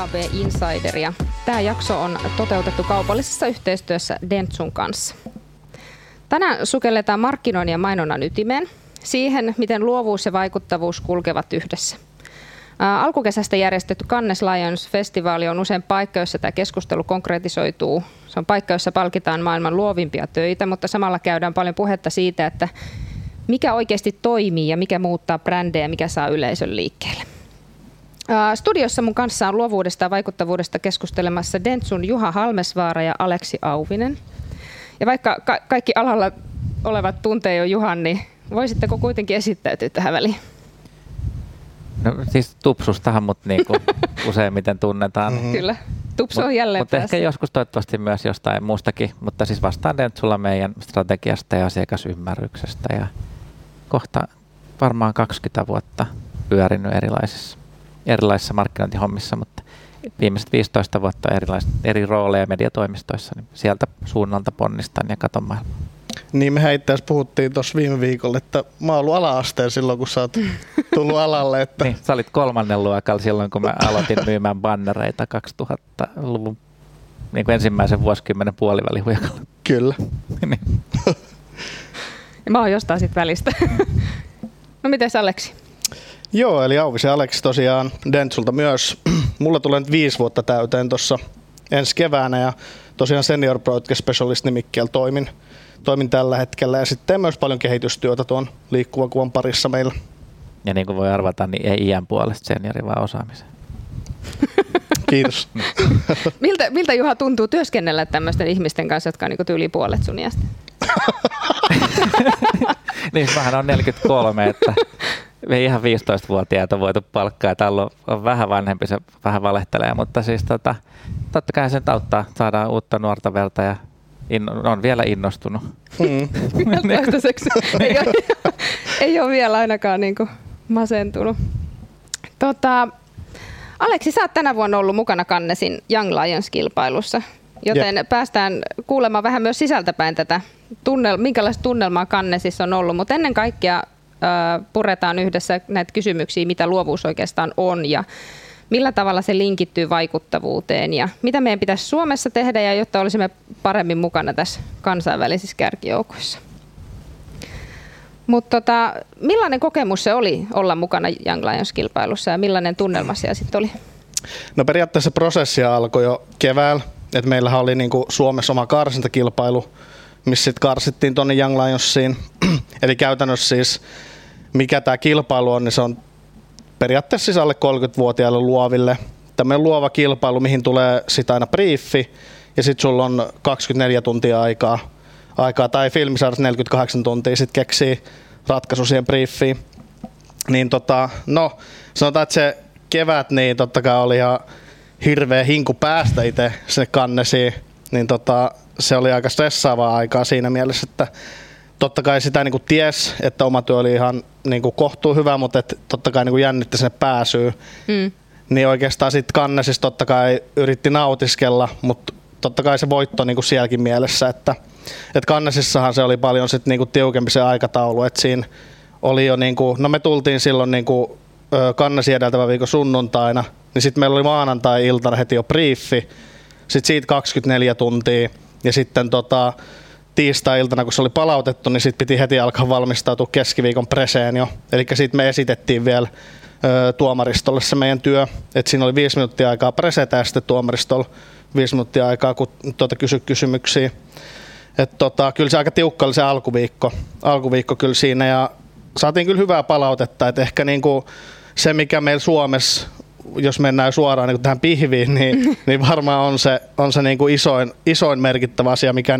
DAB Insideria. Tämä jakso on toteutettu kaupallisessa yhteistyössä Dentsun kanssa. Tänään sukelletaan markkinoinnin ja mainonnan ytimeen, siihen, miten luovuus ja vaikuttavuus kulkevat yhdessä. Alkukesästä järjestetty Cannes Lions-festivaali on usein paikka, jossa tämä keskustelu konkretisoituu. Se on paikka, jossa palkitaan maailman luovimpia töitä, mutta samalla käydään paljon puhetta siitä, että mikä oikeasti toimii ja mikä muuttaa brändejä, mikä saa yleisön liikkeelle. Studiossa mun kanssa on luovuudesta ja vaikuttavuudesta keskustelemassa Dentsun Juha Halmesvaara ja Aleksi Auvinen. Ja vaikka kaikki alalla olevat tuntee jo Juhan, niin voisitteko kuitenkin esittäytyä tähän väliin? No siis Tupsustahan mut niinku useimmiten tunnetaan. Kyllä, Tupsu on jälleen Mutta ehkä joskus toivottavasti myös jostain muustakin, mutta siis vastaan Dentsulla meidän strategiasta ja asiakasymmärryksestä ja kohta varmaan 20 vuotta pyörinyt erilaisissa markkinointihommissa, mutta viimeiset 15 vuotta eri rooleja mediatoimistoissa, niin sieltä suunnalta ponnistan ja katon maailmaa. Niin mehän itse asiassa puhuttiin tuossa viime viikolla, että mä oon ollut ala-asteen silloin, kun sä oot tullut alalle. Että niin, sä olit 3. luokalla silloin, kun mä aloitin myymään bannereita 2000-luvun niin kuin ensimmäisen vuosikymmenen puolivälihujakalla. Kyllä. Niin. Ja mä oon jostain sit välistä. No mites Aleksi? Joo, eli Auvisen Aleksi tosiaan Dentsulta myös. Mulla tulee nyt 5 vuotta täyteen tuossa ensi keväänä ja tosiaan Senior Broadcast Specialist -nimikkeellä toimin tällä hetkellä ja sitten myös paljon kehitystyötä tuon liikkuvan kuvan parissa meillä. Ja niin kuin voi arvata, niin ei iän puolesta seniori, vaan osaamisen. Kiitos. Miltä Juha tuntuu työskennellä tämmöisten ihmisten kanssa, jotka on niin kuin tyyli puolet sun iästä? Niin, mähän on 43, että me ihan 15-vuotiaita on voitu palkkaa, ja täällä on vähän vanhempi, se vähän valehtelee, mutta siis totta kai sen auttaa, saadaan uutta nuorta verta ja on vielä innostunut. Toistaiseksi ei ole vielä ainakaan niin kuin masentunut. Aleksi, sä oot tänä vuonna ollut mukana Cannesin Young Lions-kilpailussa, joten päästään kuulemaan vähän myös sisältäpäin tätä, minkälaista tunnelmaa Cannesissa on ollut, mutta ennen kaikkea puretaan yhdessä näitä kysymyksiä, mitä luovuus oikeastaan on ja millä tavalla se linkittyy vaikuttavuuteen ja mitä meidän pitäisi Suomessa tehdä, ja jotta olisimme paremmin mukana tässä kansainvälisissä kärkijoukoissa. Mutta millainen kokemus se oli olla mukana Young Lions-kilpailussa ja millainen tunnelma siellä sitten oli? No periaatteessa prosessi alkoi jo keväällä, että meillähän oli niinku Suomessa oma karsintakilpailu, missä sitten karsittiin tuonne Young Lionsiin. Eli käytännössä siis mikä tämä kilpailu on, niin se on periaatteessa siis alle 30-vuotiaille luoville tämmöinen luova kilpailu, mihin tulee sitten aina briefi ja sitten sulla on 24 tuntia aikaa tai filmisarjassa 48 tuntia sitten keksii ratkaisu siihen briefiin. Niin no sanotaan, että se kevät niin totta kai oli ihan hirveä hinku päästä itse sinne Cannesiin, niin se oli aika stressaavaa aikaa siinä mielessä, että totta kai sitä niin ties, että oma työ oli ihan niin kohtuu hyvä, mutta totta kai niin jännitti sinne pääsyä. Niin oikeastaan sitten Cannesissa totta kai yritti nautiskella, mutta totta kai se voitto niin sielläkin mielessä, että Cannesissahan se oli paljon sit niin tiukempi se aikataulu, että siinä oli jo no me tultiin silloin Cannesin edeltävän viikon sunnuntaina, niin sitten meillä oli maanantai-iltana heti jo briefi, sitten siitä 24 tuntia ja sitten tiistai-iltana, kun se oli palautettu, niin sitten piti heti alkaa valmistautua keskiviikon preseen jo. Eli sitten me esitettiin vielä tuomaristolle se meidän työ. Et siinä oli 5 minuuttia aikaa presetä ja sitten tuomaristolla 5 minuuttia aikaa, kun kysy kysymyksiä. Kyllä se aika tiukka oli se alkuviikko kyllä siinä ja saatiin kyllä hyvää palautetta. Et ehkä se, mikä meillä Suomessa, jos mennään suoraan tähän pihviin, niin varmaan on se isoin merkittävä asia, mikä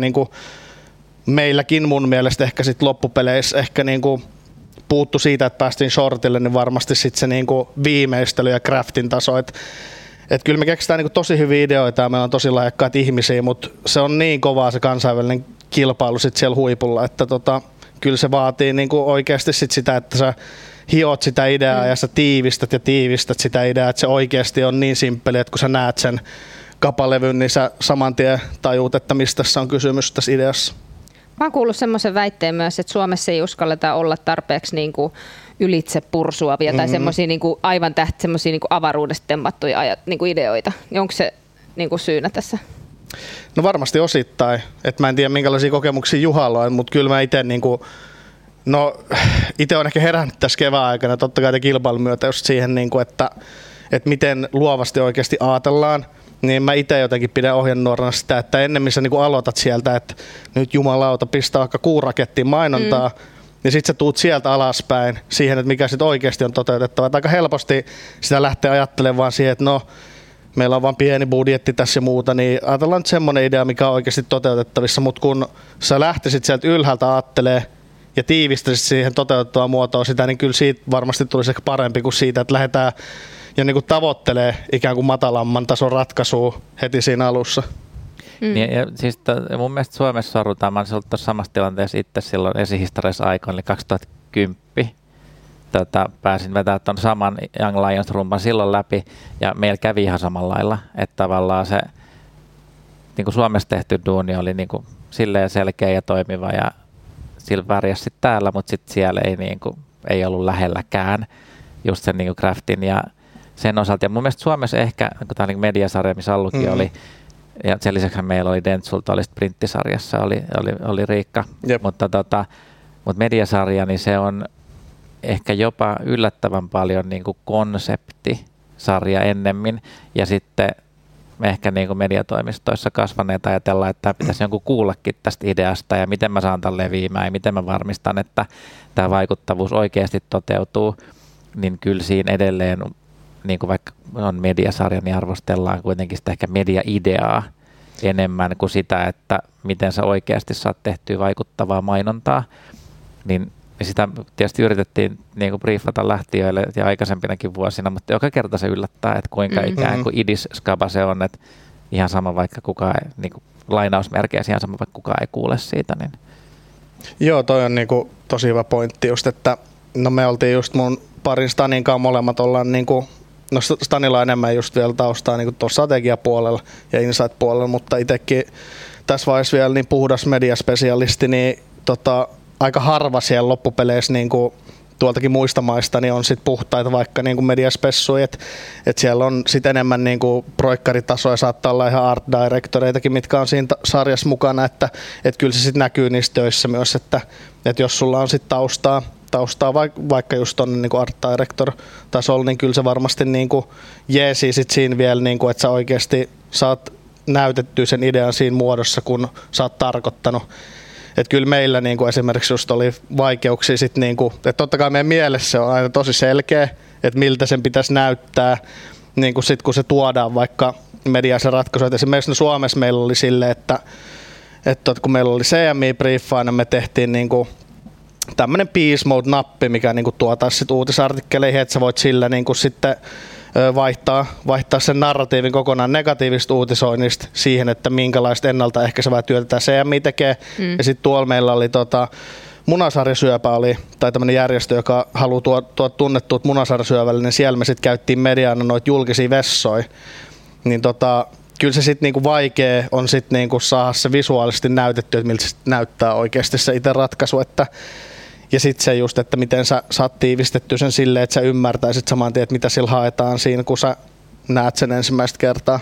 meilläkin mun mielestä ehkä sit loppupeleissä ehkä puuttu siitä, että päästiin shortille, niin varmasti sit se viimeistely ja craftin taso. Et kyllä me keksitään tosi hyviä ideoita ja meillä on tosi lahjakkaita ihmisiä, mutta se on niin kovaa se kansainvälinen kilpailu sit siellä huipulla, että kyllä se vaatii oikeasti sit sitä, että sä hiot sitä ideaa ja sä tiivistät sitä ideaa, että se oikeasti on niin simppeli, että kun sä näet sen kapalevyn, niin sä saman tien tajuut, että mistä tässä on kysymys tässä ideassa. Mä oon kuullut semmoisen väitteen myös, että Suomessa ei uskalleta olla tarpeeksi ylitse pursuavia tai semmoisia niinku aivan semmoisia niinku avaruudesta temmattuja niinku ideoita. Onko se niinku syynä tässä? No varmasti osittain. Et mä en tiedä minkälaisia kokemuksia Juhalla on, mutta kyllä mä itse niinku, itse on ehkä herännyt tässä kevään aikana totta kai kilpailun myötä just siihen, niinku, että miten luovasti oikeasti ajatellaan. Niin mä itse jotenkin pidän ohjenuorana sitä, että ennen missä niinku aloitat sieltä, että nyt jumalauta pistää vaikka kuurakettiin mainontaa, niin sit sä tuut sieltä alaspäin siihen, että mikä sit oikeasti on toteutettava. Että aika helposti sitä lähtee ajattelemaan vaan siihen, että meillä on vaan pieni budjetti tässä ja muuta, niin ajatellaan nyt semmoinen idea, mikä on oikeasti toteutettavissa, mutta kun sä lähtisit sieltä ylhäältä ajattelee ja tiivistäisit siihen toteutettavaa muotoa sitä, niin kyllä siitä varmasti tulisi ehkä parempi kuin siitä, että lähdetään ja niin kuin tavoittelee ikään kuin matalamman tason ratkaisua heti siinä alussa. Ja siis mun mielestä Suomessa sorrutaan, mä olisin ollut tuossa samassa tilanteessa itse silloin esihistoriassa aikoina, eli 2010. Pääsin vetämään tuon saman Young Lions-rumpan silloin läpi, ja meillä kävi ihan samalla lailla, että tavallaan se niin kuin Suomessa tehty duuni oli niin kuin silleen selkeä ja toimiva, ja sillä värjäsi täällä, mutta sitten siellä ei ollut lähelläkään just sen niin kuin craftin ja sen osalta. Ja mun mielestä Suomessa ehkä, kun tämä on mediasarja, missä Allukin oli, ja sen lisäksi meillä oli Dentsulta, oli printtisarjassa, oli Riikka, mutta mediasarja, niin se on ehkä jopa yllättävän paljon niin kuin konseptisarja ennemmin, ja sitten me ehkä niin kuin mediatoimistoissa kasvaneet ajatellaan, että pitäisi jonkun kuullakin tästä ideasta, ja miten mä saan tämän leviämään, ja miten mä varmistan, että tämä vaikuttavuus oikeasti toteutuu, niin kyllä siinä edelleen, niin kuin vaikka on mediasarja, niin arvostellaan kuitenkin sitä ehkä media-ideaa enemmän kuin sitä, että miten sä oikeasti saat tehtyä vaikuttavaa mainontaa, niin sitä tietysti yritettiin niin kuin briefata lähtiöille ja aikaisempinakin vuosina, mutta joka kerta se yllättää, että kuinka ikään kuin idis-skaba se on, että ihan sama vaikka kukaan ei, niin kuin lainausmerkeissä ihan sama vaikka kukaan ei kuule siitä. Niin. Joo, toi on niin kuin tosi hyvä pointti just, että me oltiin just mun parin Stanin kanssa molemmat ollaan niin kuin, Stanilla enemmän just vielä taustaa niin kuin tuossa strategiapuolella ja insight-puolella, mutta itsekin tässä vaiheessa vielä niin puhdas mediaspesialisti, niin aika harva siellä loppupeleissä niin kuin tuoltakin muista maista niin on sit puhtaita vaikka niin kuin mediaspessuja, että siellä on sit enemmän niin kuin proikkaritasoja, saattaa olla ihan art directoreitakin, mitkä on siinä sarjassa mukana, että kyllä se sitten näkyy niissä töissä myös, että jos sulla on sitten taustaa vaikka just tuonne niin kuin art director tasolla, niin kyllä se varmasti niin kuin jeesii sit siinä vielä, niin kuin, että sä oikeasti saat näytettyä sen idean siinä muodossa, kun sä oot tarkoittanut. Että kyllä meillä niin kuin esimerkiksi just oli vaikeuksia sit niin kuin, että totta kai meidän mielessä on aina tosi selkeä, että miltä sen pitäisi näyttää, niin kuin sit kun se tuodaan vaikka mediaisen ratkaisu. Et esimerkiksi Suomessa meillä oli silleen, että kun meillä oli CMI-briefaina, me tehtiin niin kuin tämmöinen Peace Mode-nappi, mikä niin kuin tuo taas sit uutisartikkeleihin, että sä voit sillä niin kuin sitten vaihtaa sen narratiivin kokonaan negatiivista uutisoinnista siihen, että minkälaista ennaltaehkäisevää työtä tämä CMI tekee. Ja sitten tuolla meillä oli munasarjasyöpä tai tämmöinen järjestö, joka haluaa tuoda tunnettuut munasarjasyövälle, niin siellä me sitten käyttiin mediana noita julkisia vessoja. Niin kyllä se sitten niinku vaikea on sitten niinku saada se visuaalisesti näytetty, että miltä se näyttää oikeasti se itse ratkaisu. Ja sitten se just, että miten sä saat tiivistetty sen silleen, että sä ymmärtäisit saman tien, että mitä sillä haetaan siinä, kun sä näet sen ensimmäistä kertaa.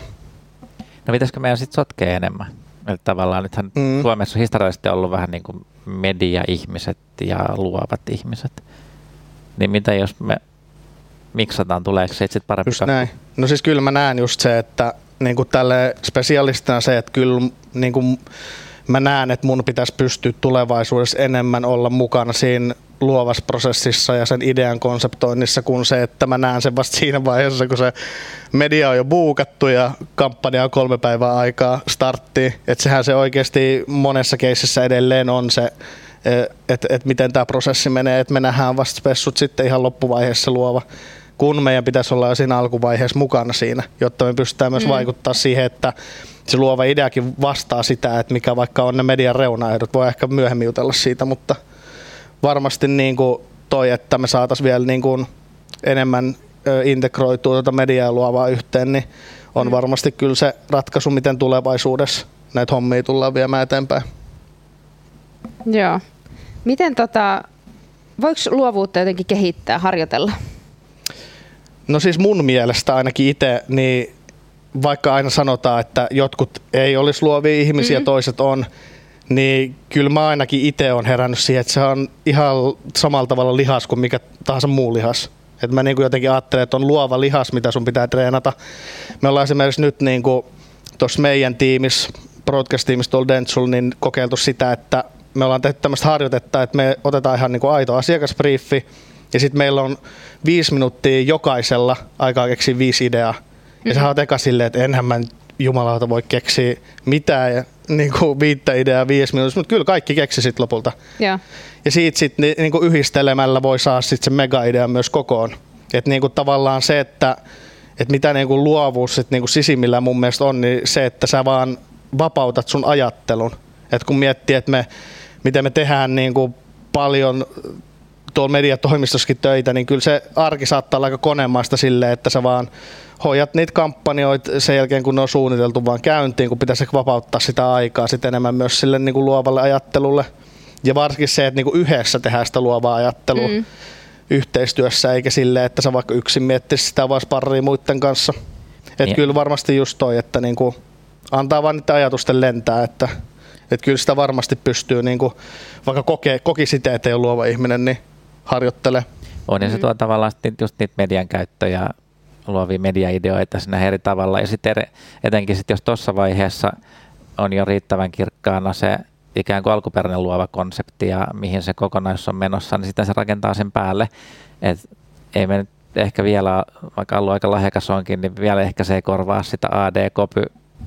No pitäisikö meidän sitten sotkea enemmän? Eli tavallaan nythän Suomessa on historiallisesti ollut vähän niin kuin media-ihmiset ja luovat ihmiset. Niin mitä jos me miksataan, tuleeko se sitten parempi? Just näin. No siis kyllä mä näen just se, että niin kuin tälle spesialistina se, että kyllä niin kuin mä näen, että mun pitäisi pystyä tulevaisuudessa enemmän olla mukana siinä luovassa prosessissa ja sen idean konseptoinnissa kuin se, että mä näen sen vasta siinä vaiheessa, kun se media on jo buukattu ja kampanja on 3 päivää aikaa starttiin. Että sehän se oikeasti monessa keississä edelleen on se, että miten tämä prosessi menee, että me nähdään vasta spessut sitten ihan loppuvaiheessa luova, kun meidän pitäisi olla jo siinä alkuvaiheessa mukana siinä, jotta me pystytään myös vaikuttaa siihen, että se luova ideakin vastaa sitä, että mikä vaikka on ne median reunaehdot. Voi ehkä myöhemmin jutella siitä, mutta varmasti niin kuin toi, että me saataisiin vielä niin kuin enemmän integroitua mediaa luovaa yhteen, niin on varmasti kyllä se ratkaisu, miten tulevaisuudessa näitä hommia tullaan viemään eteenpäin. Joo. Miten Voiko luovuutta jotenkin kehittää, harjoitella? No siis mun mielestä ainakin itse, niin vaikka aina sanotaan, että jotkut ei olisi luovia ihmisiä, toiset on, niin kyllä mä ainakin itse olen herännyt siihen, että se on ihan samalla tavalla lihas kuin mikä tahansa muu lihas. Että mä niin kuin jotenkin ajattelen, että on luova lihas, mitä sun pitää treenata. Me ollaan esimerkiksi nyt niin kuin tuossa meidän tiimissä, broadcast-tiimissä tuolla Dentsulla, niin kokeiltu sitä, että me ollaan tehty tämmöistä harjoitetta, että me otetaan ihan niin kuin aito asiakasbriefi, ja sitten meillä on 5 minuuttia jokaisella aikaa keksiä 5 ideaa. Ja sä oot eka silleen, että enhän mä jumalauta voi keksiä mitään ja niin kuin 5 ideaa 5 minuutissa, mutta kyllä kaikki keksi sit lopulta. Ja siitä sitten niin kuin yhdistelemällä voi saada sitten se mega-idea myös kokoon. Että niin kuin tavallaan se, että mitä niin kuin luovuus sit niin kuin sisimmillään mun mielestä on, niin se, että sä vaan vapautat sun ajattelun. Että kun miettii, että miten me tehdään niin kuin paljon tuolla mediatoimistossakin töitä, niin kyllä se arki saattaa olla aika konemaista silleen, että sä vaan hoidat niitä kampanjoita sen jälkeen, kun ne on suunniteltu vaan käyntiin, kun pitäisi vapauttaa sitä aikaa sit enemmän myös sille niin kuin luovalle ajattelulle. Ja varsinkin se, että niin kuin yhdessä tehdään sitä luovaa ajattelua yhteistyössä, eikä silleen, että sä vaikka yksin miettisit sitä vaan sparria muiden kanssa. Että kyllä varmasti just toi, että niin kuin antaa vaan niitä ajatusten lentää, että kyllä sitä varmasti pystyy, niin kuin, vaikka koki sitä, että ei ole luova ihminen, niin harjoittele. On ja se tuo tavallaan just niitä median käyttöjä, luovia mediaideoita siinä eri tavalla. Ja sitten etenkin sit, jos tuossa vaiheessa on jo riittävän kirkkaana se ikään kuin alkuperäinen luova konsepti ja mihin se kokonaisuus on menossa, niin sitten se rakentaa sen päälle. Et ei me nyt ehkä vielä, vaikka ollut aika lahjakas onkin, niin vielä ehkä se ei korvaa sitä AD-kopy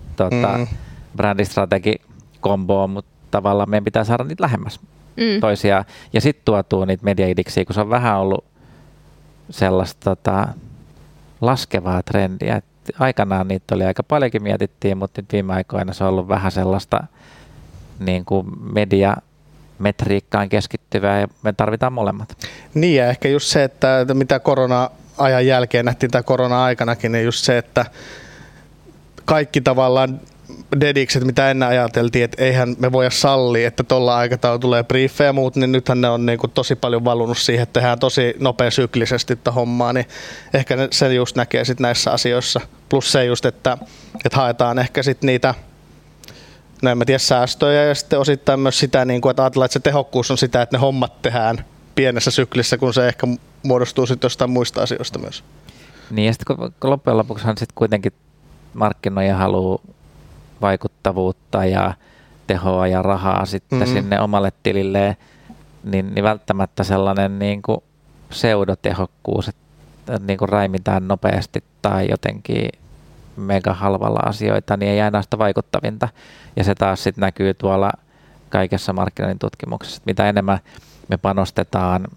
brändistrategikomboa, mutta tavallaan meidän pitää saada niitä lähemmäs toisiaan. Ja sitten tuotuu niitä mediaidiksiä, kun se on vähän ollut sellaista laskevaa trendiä. Et aikanaan niitä oli aika paljonkin mietittiin, mutta nyt viime aikoina se on ollut vähän sellaista niin kuin mediametriikkaan keskittyvää ja me tarvitaan molemmat. Niin ja ehkä just se, että mitä korona-ajan jälkeen nähtiin tai korona-aikanakin, niin just se, että kaikki tavallaan dedikset, mitä ennen ajateltiin, että eihän me voida sallia, että tuolla aikataululla tulee briefejä ja muut, niin nythän ne on niin kuin tosi paljon valunut siihen, että tehdään tosi nopea syklisesti tätä hommaa, niin ehkä se just näkee sit näissä asioissa. Plus se just, että haetaan ehkä sit niitä, no en mä tiedä, säästöjä ja sitten osittain myös sitä, niin kuin, että ajatellaan, että se tehokkuus on sitä, että ne hommat tehdään pienessä syklissä, kun se ehkä muodostuu sitten jostain muista asioista myös. Niin ja sitten kun loppujen lopuksihan sitten kuitenkin markkinoija haluaa vaikuttavuutta ja tehoa ja rahaa sitten sinne omalle tililleen, niin välttämättä sellainen niin kuin pseudotehokkuus, että niin kuin raimitaan nopeasti tai jotenkin mega halvalla asioita, niin ei aina sitä vaikuttavinta. Ja se taas sitten näkyy tuolla kaikessa markkinoinnin tutkimuksessa, että mitä enemmän me panostetaan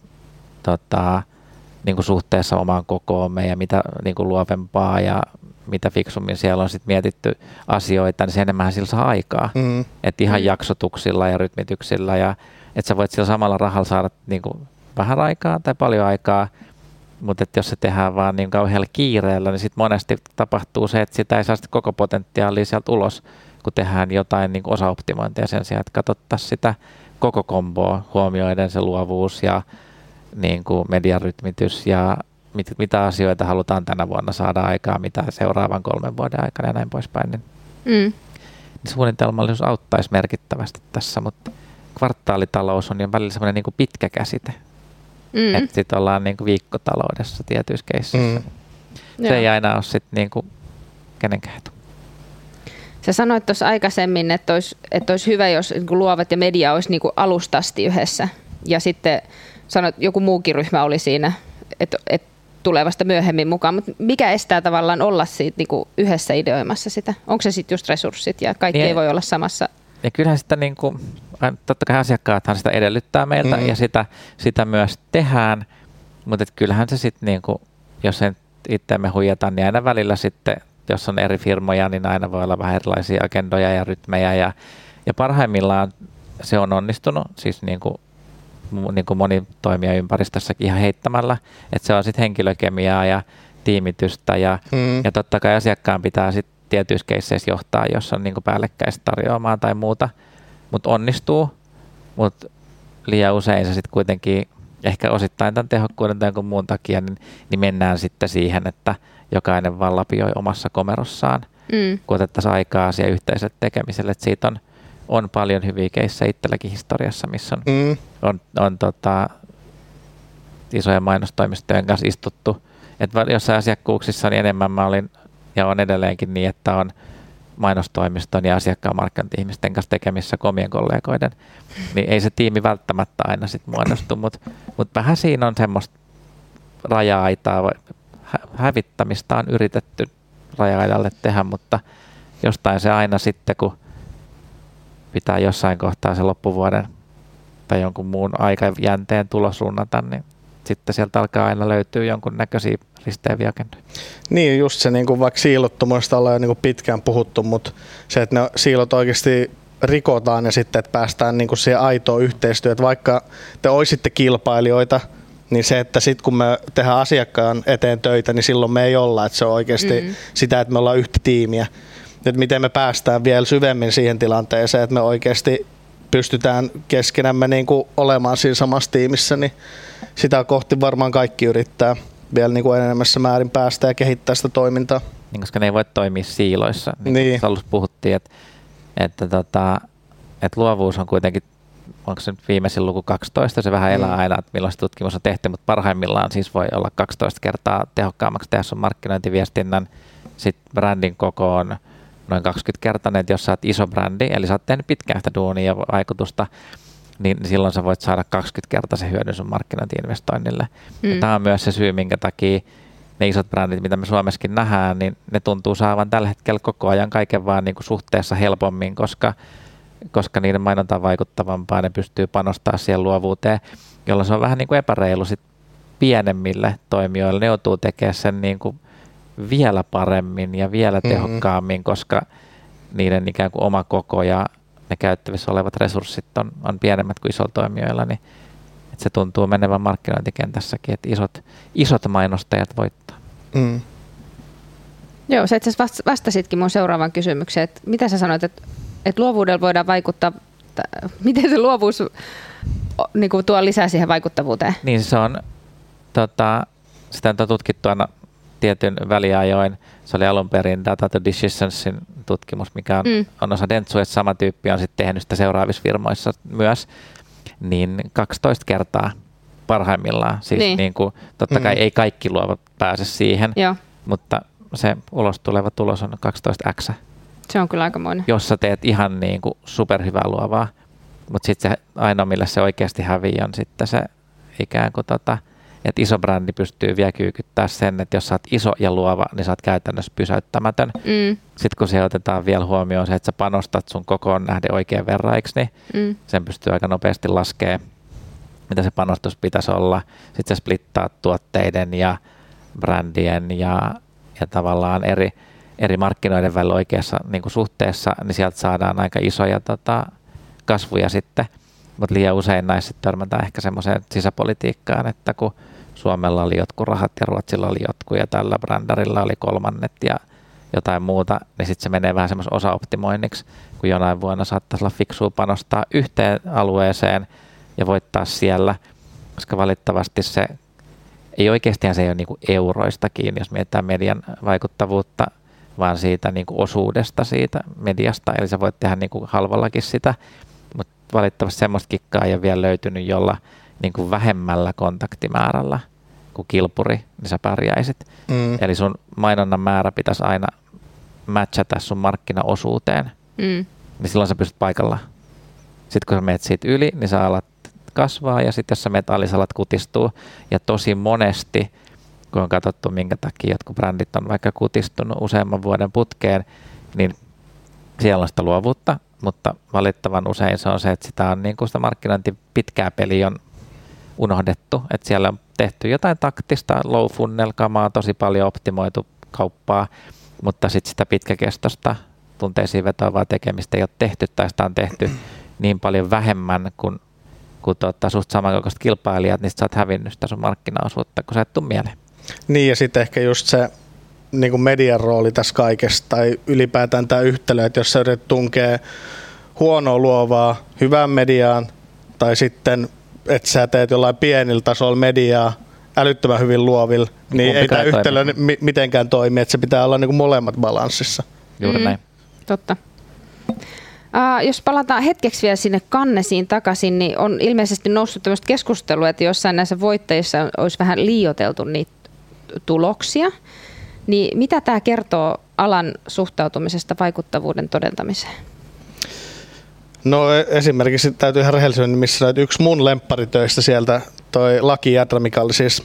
niin kuin suhteessa omaan kokoomme ja mitä niin kuin luovempaa ja mitä fiksummin siellä on sit mietitty asioita, niin se enemmän sillä saa aikaa. Että ihan jaksotuksilla ja rytmityksillä ja että sä voit sillä samalla rahalla saada niin kuin vähän aikaa tai paljon aikaa, mutta jos se tehdään vaan niin kauhealla kiireellä, niin sitten monesti tapahtuu se, että sitä ei saa sitä koko potentiaalia sieltä ulos, kun tehdään jotain niin kuin osaoptimointia sen sijaan, että katsottaisiin sitä koko komboa huomioiden se luovuus ja niin kuin mediarytmitys ja mitä asioita halutaan tänä vuonna saada aikaa, mitä seuraavan 3 vuoden aikana ja näin poispäin. Niin suunnitelmallisuus auttaisi merkittävästi tässä, mutta kvartaalitalous on jo välillä semmoinen niin kuin pitkä käsite. Että sitten ollaan niin kuin viikkotaloudessa tietyissä keississä. Se ei aina ole sitten niin kuin kenenkään etu. Sä sanoit tuossa aikaisemmin, että olisi hyvä, jos niin kuin luovat ja media olisi niin kuin alustasti yhdessä. Ja sitten sanoit, että joku muukin ryhmä oli siinä, että tulee vasta myöhemmin mukaan. Mutta mikä estää tavallaan olla siitä niin kuin yhdessä ideoimassa sitä? Onko se sitten just resurssit ja kaikki ei voi olla samassa? Ja kyllähän sitä, niin kuin, totta kai asiakkaathan sitä edellyttää meiltä ja sitä myös tehdään. Mutta kyllähän se sitten, niin kuin, jos sen itseämme huijataan, niin aina välillä sitten, jos on eri firmoja, niin aina voi olla vähän erilaisia agendoja ja rytmejä. Ja parhaimmillaan se on onnistunut, siis niin kuin moni toimija ympäristössäkin ihan heittämällä, että se on sitten henkilökemiaa ja tiimitystä ja totta kai asiakkaan pitää sitten tietyissä keisseissä johtaa, jos on niin kuin päällekkäistä tarjoamaa tai muuta, mutta onnistuu, mutta liian usein se sitten kuitenkin ehkä osittain tämän tehokkuuden tai jonkun muun takia, niin mennään sitten siihen, että jokainen vaan lapioi omassa komerossaan, kun otettaisiin aikaa siihen yhteiselle tekemiselle. Että siitä on paljon hyviä keissejä itselläkin historiassa, missä on isojen mainostoimistojen kanssa istuttu. Että jossain asiakkuuksissa niin enemmän mä olin, ja on edelleenkin niin, että on mainostoimiston ja asiakkaan markkinointi-ihmisten kanssa tekemissä komien kollegoiden, niin ei se tiimi välttämättä aina sit muodostu, mutta vähän siinä on semmoista raja-aitaa, hävittämistä on yritetty raja-aidalle tehdä, mutta jostain se aina sitten, kun pitää jossain kohtaa se loppuvuoden tai jonkun muun aikajänteen tulos runnata, niin sitten sieltä alkaa aina löytyä jonkunnäköisiä risteäviä agendoja. Niin, just se, niin kuin vaikka siilottomuudesta ollaan jo niin kuin pitkään puhuttu, mutta se, että ne siilot oikeasti rikotaan ja sitten, että päästään niin kuin siihen aitoon yhteistyöhön, että vaikka te olisitte kilpailijoita, niin se, että sitten kun me tehdään asiakkaan eteen töitä, niin silloin me ei olla, että se on oikeasti sitä, että me ollaan yhtä tiimiä. Että miten me päästään vielä syvemmin siihen tilanteeseen, että me oikeasti pystytään keskenämme niin kuin olemaan siinä samassa tiimissä, niin sitä kohti varmaan kaikki yrittää vielä niin kuin enemmässä määrin päästä ja kehittää sitä toimintaa. Niin, koska ne ei voi toimia siiloissa. Niin. Alussa puhuttiin, että luovuus on kuitenkin, onko se nyt viimeisin luku 12, se vähän elää aina, että milloin se tutkimus on tehty, mutta parhaimmillaan siis voi olla 12 kertaa tehokkaammaksi tehdä sun markkinointiviestinnän. Sitten brändin koko on noin 20-kertainen, että jos sä oot iso brändi, eli sä oot tehnyt pitkään sitä duunia ja vaikutusta, niin silloin sä voit saada 20-kertaisen hyödyn sun markkinointi-investoinnille. Tämä on myös se syy, minkä takia ne isot brändit, mitä me Suomessakin nähdään, niin ne tuntuu saavan tällä hetkellä koko ajan kaiken vaan niin kuin suhteessa helpommin, koska niiden mainonta on vaikuttavampaa, ne pystyy panostamaan siihen luovuuteen, jolloin se on vähän niin kuin epäreilu sit pienemmille toimijoille. Ne joutuu tekemään sen niin kuin vielä paremmin ja vielä tehokkaammin, koska niiden ikään kuin oma koko ja ne käyttävissä olevat resurssit on pienemmät kuin isoilla toimijoilla, niin että se tuntuu menevän markkinointikentässäkin, että isot mainostajat voittaa. Joo, sä itse asiassa vastasitkin mun seuraavaan kysymykseen, että mitä sä sanoit, että luovuudella voidaan vaikuttaa, miten se luovuus niin kuin tuo lisää siihen vaikuttavuuteen? Niin se on, sitä on tutkittu aina tietyn väliajoin. Se oli alun perin Data to Decisionsin tutkimus, mikä on osa Dentsu, että sama tyyppi on sitten tehnyt sitä seuraavissa firmoissa myös, niin 12 kertaa parhaimmillaan. Siis niin kuin, totta kai ei kaikki luovat pääse siihen, mutta se ulos tuleva tulos on 12x. Se on kyllä aikamoinen. Jos sä teet ihan niin kuin superhyvää luovaa, mutta sitten se ainoa, millä se oikeasti häviää, on sitten se ikään kuin että iso brändi pystyy vielä kyykyttämään sen, että jos sä oot iso ja luova, niin sä oot käytännössä pysäyttämätön. Sitten kun se otetaan vielä huomioon se, että sä panostat sun kokoon nähden oikein verraiksi, niin sen pystyy aika nopeasti laskemaan, mitä se panostus pitäisi olla. Sitten se splittaa tuotteiden ja brändien ja tavallaan eri markkinoiden välillä oikeassa niin kuin suhteessa, niin sieltä saadaan aika isoja kasvuja sitten. Mutta liian usein näissä törmätään ehkä semmoiseen sisäpolitiikkaan, että kun Suomella oli jotkut rahat ja Ruotsilla oli jotkut ja tällä brändärillä oli kolmannet ja jotain muuta, niin sitten se menee vähän semmoisen osaoptimoinniksi, kun jonain vuonna saattaisi olla fiksua panostaa yhteen alueeseen ja voittaa siellä, koska valitettavasti se ei oikeastaan se ei ole niinku euroista kiinni, jos mietitään median vaikuttavuutta, vaan siitä niinku osuudesta siitä mediasta, eli sä voit tehdä niinku halvallakin sitä, mutta valitettavasti semmoista kikkaa ei ole vielä löytynyt, jolla niin kuin vähemmällä kontaktimäärällä kuin kilpuri, niin sä pärjäisit. Eli sun mainonnan määrä pitäisi aina matchata sun markkinaosuuteen, niin silloin sä pystyt paikallaan. Sitten kun sä menet siitä yli, niin sä alat kasvaa, ja sitten jos sä menet alis, alat kutistuu. Ja tosi monesti, kun on katsottu, minkä takia jotkut brändit on vaikka kutistunut useamman vuoden putkeen, niin siellä on sitä luovuutta, mutta valittavan usein se on se, että sitä on niin kuin sitä markkinointi pitkää peliä on unohdettu, että siellä on tehty jotain taktista low funnel kamaa, tosi paljon optimoitu kauppaa, mutta sitten sitä pitkäkestoista tunteisiin vetoavaa tekemistä ei ole tehty, tai sitä on tehty niin paljon vähemmän kuin suht samankokoiset kilpailijat, niin sä oot hävinnyt sitä sun markkinaosuutta, kun sä et tuu mieleen. Niin, ja sitten ehkä just se niin kuin median rooli tässä kaikessa, tai ylipäätään tämä yhtälö, että jos sä yrität tunkea huonoa luovaa hyvään mediaan, tai sitten että sä teet jollain pienillä tasolla mediaa, älyttömän hyvin luovilla, niin ei tämä yhtälö mitenkään toimi, että se pitää olla niin kuin molemmat balanssissa. Juuri näin. Totta. Jos palataan hetkeksi vielä sinne Cannesiin takaisin, niin on ilmeisesti noussut tämmöistä keskustelua, että jossain näissä voittajissa olisi vähän liioiteltu niitä tuloksia. Niin mitä tämä kertoo alan suhtautumisesta vaikuttavuuden todentamiseen? No esimerkiksi täytyy ihan rehellisesti, missä yksi mun lempparitöistä sieltä, toi Lucky Yadra, mikä oli siis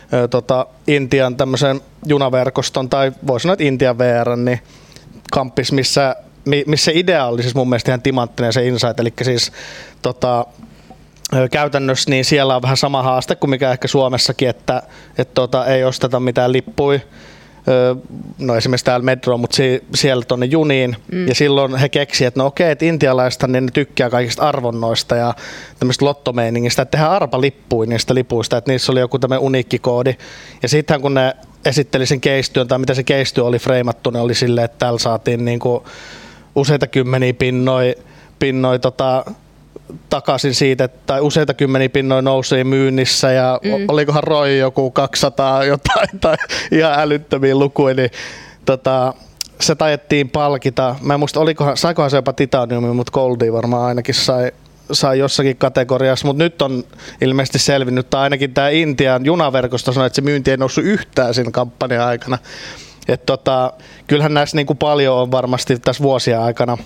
Intian tämmöisen junaverkoston, tai voi sanoa, että Intian VR, niin kamppis, missä idea oli siis mun mielestä ihan timanttinen se insight, eli siis käytännössä niin siellä on vähän sama haaste kuin mikä ehkä Suomessakin, että ei osteta mitään lippuja, no esimerkiksi täällä metroon, mutta siellä tuonne juniin, ja silloin he keksivät, että no okei, että intialaista niin ne tykkää kaikista arvonnoista ja tämmöistä lottomeiningistä, että tehdään arpalippuja niistä lipuista, että niissä oli joku tämmöinen uniikkikoodi, ja sittenhän kun ne esitteli sen case-työn, tai mitä se case-työ oli freimattu, ne oli silleen, että täällä saatiin niinku useita kymmeniä pinnoi takaisin siitä, tai useita kymmeniä pinnoja nousee myynnissä, ja olikohan Roy joku 200 jotain, tai ihan älyttömiä lukuja, niin se tajettiin palkita. Mä en muista, saikohan se jopa titaniumia, mutta goldia varmaan ainakin sai jossakin kategoriassa, mutta nyt on ilmeisesti selvinnyt, tai ainakin tämä Intian junaverkosto sanoi, että se myynti ei noussut yhtään siinä kampanjan aikana. Kyllähän näissä niin kuin paljon on varmasti tässä vuosien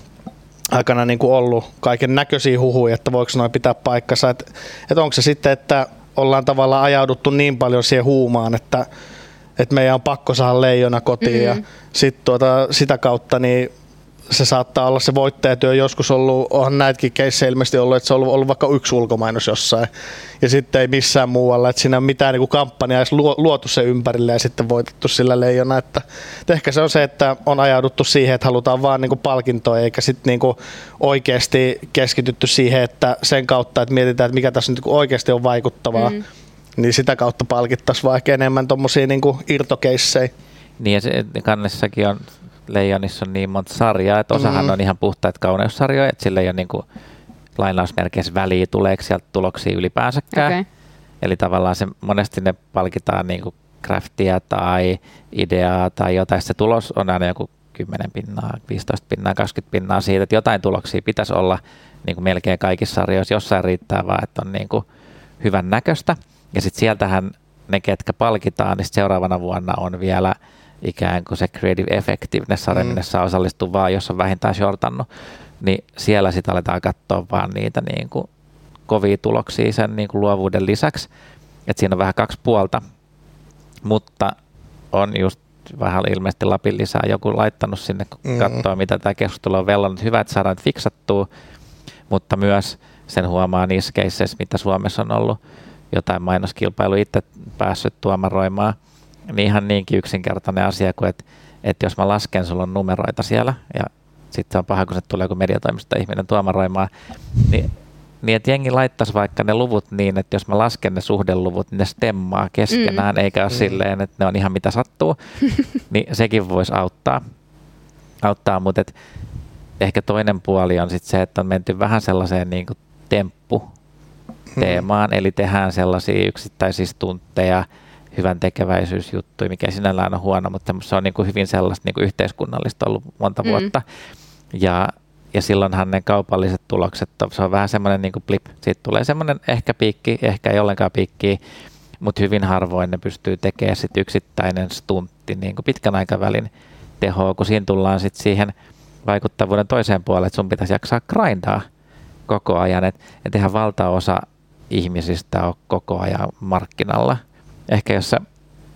aikana niin kuin ollut kaiken näköisiä huhuja, että voiko noin pitää paikkansa, että onko se sitten, että ollaan tavallaan ajauduttu niin paljon siihen huumaan, että meidän on pakko saada leijona kotiin ja sitten sitä kautta niin se saattaa olla se voittajatyö joskus ollut, onhan näitäkin keissejä ilmeisesti ollut, että se on ollut vaikka yksi ulkomainos jossain ja sitten ei missään muualla, että siinä on mitään niin kuin kampanjaa edes luotu se ympärille ja sitten voitettu sillä leijona, että ehkä se on se, että on ajauduttu siihen, että halutaan vaan niin kuin palkintoa eikä sitten niin kuin oikeasti keskitytty siihen, että sen kautta, että mietitään, että mikä tässä nyt oikeasti on vaikuttavaa, niin sitä kautta palkittaisiin vaikka enemmän tuommoisia niin kuin irtokeissejä. Niin ja se Cannesissakin on Leijonissa on niin monta sarjaa, että osahan on ihan puhtaita kauneussarjoja, että sillä ei ole niin kuin lainausmerkeissä väliä, tuleeko sieltä tuloksia ylipäänsäkään. Okay. Eli tavallaan se, monesti ne palkitaan niin kuin craftia tai ideaa tai jotain. Se tulos on aina joku 10 pinnaa, 15 pinnaa, 20 pinnaa siitä, että jotain tuloksia pitäisi olla niin kuin melkein kaikissa sarjoissa. Jossain riittää vaan, että on niin kuin hyvän näköistä. Ja sitten sieltähän ne, ketkä palkitaan, niin seuraavana vuonna on vielä ikään kuin se creative effectiveness-sarja, minne saa osallistua vaan, jos on vähintään shortannut, niin siellä sitten aletaan katsoa vaan niitä niin kuin kovia tuloksia sen niin kuin luovuuden lisäksi. Että siinä on vähän kaksi puolta, mutta on just vähän ilmeisesti Lapin lisää joku laittanut sinne katsoa, mitä tämä keskustelu on vellannut. Hyvä, että saadaan fiksattua, mutta myös sen huomaa niissä keisseissä, mitä Suomessa on ollut jotain mainoskilpailu itse päässyt tuomaroimaan, niin ihan niinkin yksinkertainen asia kuin, että jos mä lasken, sulla on numeroita siellä ja sitten se on paha, kun se tulee joku mediatoimista ihminen tuomaroimaan, niin että jengi laittaisi vaikka ne luvut niin, että jos mä lasken ne suhdeluvut, niin ne stemmaa keskenään, eikä ole silleen, että ne on ihan mitä sattuu, niin sekin voisi auttaa, mutta ehkä toinen puoli on sitten se, että on menty vähän sellaiseen niin kuin temppu-teemaan, eli tehdään sellaisia yksittäisiä stuntteja, hyvän tekeväisyysjuttuja, mikä sinällään on huono, mutta se on niin kuin hyvin sellaista niin kuin yhteiskunnallista ollut monta vuotta. Ja silloinhan ne kaupalliset tulokset, se on vähän semmoinen niin kuin blip. Siitä tulee semmoinen ehkä piikki, ehkä ei ollenkaan piikkiä, mutta hyvin harvoin ne pystyy tekemään sit yksittäinen stuntti niin kuin pitkän aikavälin tehoa, kun siinä tullaan sit siihen vaikuttavuuden toiseen puoleen, että sun pitäisi jaksaa grindaa koko ajan. Et eihän valtaosa ihmisistä ole koko ajan markkinalla. Ehkä jos sä,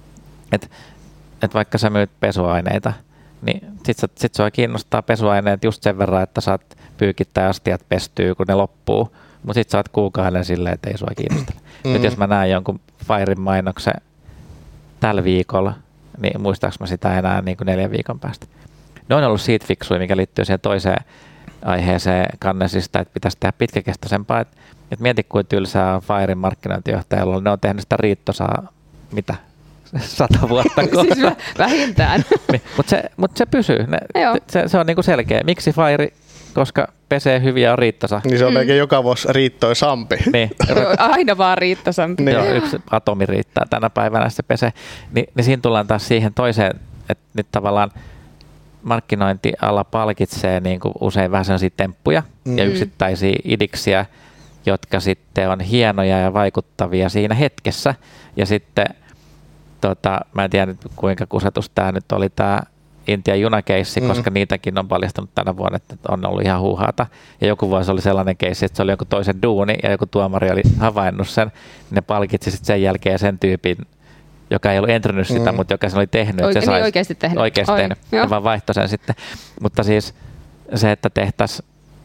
et vaikka sä myyt pesuaineita, niin sit sua kiinnostaa pesuaineet just sen verran, että saat pyykittää astiat pestyy, kun ne loppuu. Mutta sit sä oot kuukauden silleen, että ei sua kiinnostele. Nyt jos mä näen jonkun Firen mainoksen tällä viikolla, niin muistaaks mä sitä enää niin kuin 4 viikon päästä. Ne on ollut siitä fiksuja, mikä liittyy siihen toiseen aiheeseen Cannesista, että pitäisi tehdä pitkäkestoisempaa. Et mieti, kuin tylsää on Firen markkinointijohtajalla. Ne on tehnyt sitä riittosaa, mitä? 100 vuotta. Siis vähintään. Niin, mutta se pysyy. Se on niinku selkeä. Miksi Fire? Koska pesee hyviä on riitttosa. Niin se on melkein joka vuosi riittoisampi. Niin. Aina vaan riittosampi. Joo, yksi atomi riittää tänä päivänä, se pesee. Niin siinä tullaan taas siihen toiseen, että nyt tavallaan markkinointiala palkitsee niin kuin usein vähän sellaisia temppuja ja yksittäisiä idiksiä, jotka sitten on hienoja ja vaikuttavia siinä hetkessä. Ja sitten, mä en tiedä nyt kuinka kusetus tämä nyt oli tämä Intian junakeissi, koska niitäkin on paljastunut tänä vuonna, että on ollut ihan huuhaata. Ja joku vuosi oli sellainen keissi, että se oli joku toisen duuni ja joku tuomari oli havainnut sen. Niin ne palkitsi sitten sen jälkeen sen tyypin, joka ei ollut entrynyt sitä, mutta joka sen oli tehnyt. Se sai oikeasti tehnyt. Oikeasti tehnyt. Ja vaan vaihtoi sen sitten. Mutta siis se, että tehtäisiin